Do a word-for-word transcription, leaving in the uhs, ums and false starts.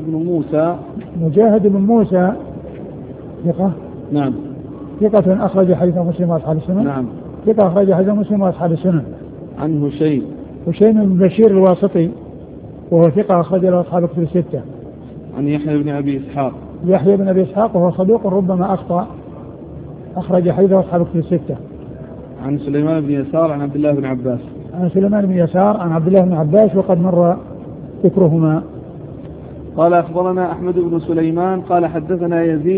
بن موسى. مجاهد بن موسى ثقة. نعم. ثقة أخرج حديث مسلم وأصحاب السنن. نعم. ثقة أخرج حديث مسلم وأصحاب السنن. عن هشيم. هشيم بن بشير الواسطي وهو ثقة أخرج له أصحاب الكتب الستة. عن يحيى بن أبي إسحاق. يحيى بن أبي إسحاق وهو صدوق ربما أخطأ أخرج حديثه أصحاب الكتب الستة. عن سليمان بن يسار عن عبد الله بن عباس. عن سليمان بن يسار عن عبد الله بن عباس وقد مر ذكرهما. قال أخبرنا أحمد بن سليمان قال حدثنا يزيد